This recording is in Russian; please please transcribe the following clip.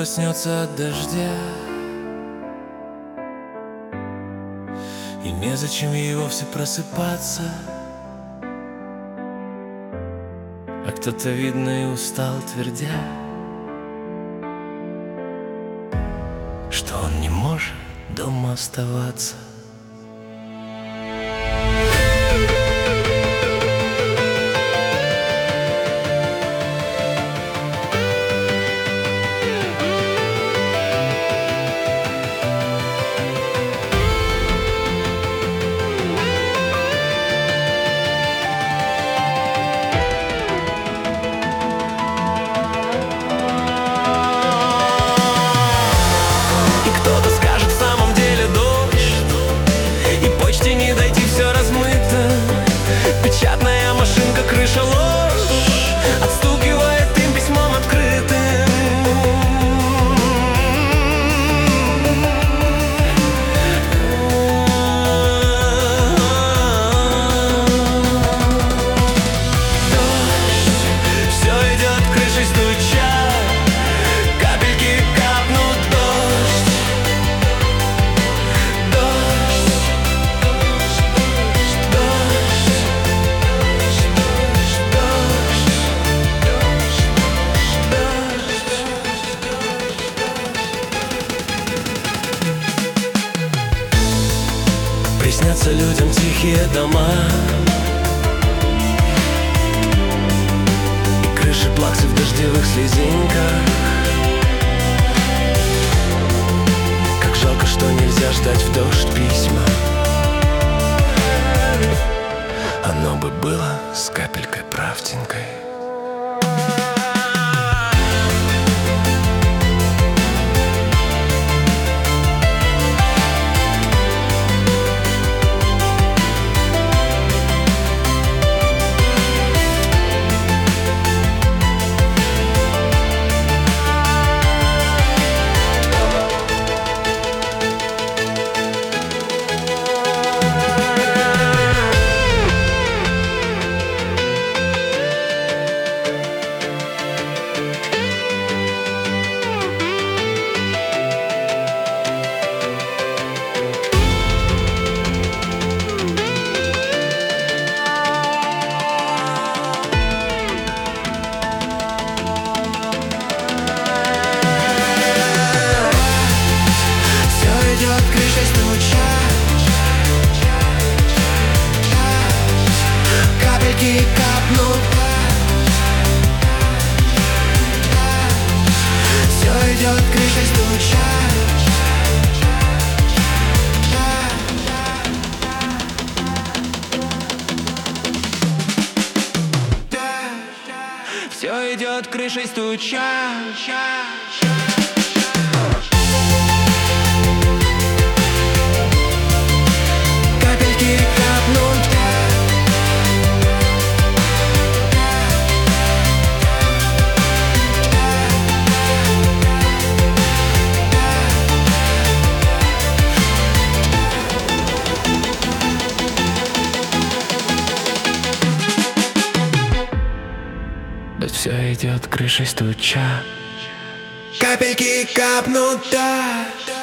проснется от дождя, и незачем ей вовсе просыпаться. А кто-то, видно, и устал, твердя, что он не может дома оставаться. Печатная машинка, крыша, ложь отстукивает им письмом открытым. Дождь, все идет крышей стуча, капельки капнут, дождь. Приснятся людям тихие дома и крыши плаксы в дождевых слезинках. Как жалко, что нельзя ждать в дождь письма. Оно бы было с капелькой правдинкой. Капельки капнут, все идет крышей стуча. Все идет крышей стуча. Все идет крышей стуча. Капельки капнут, да.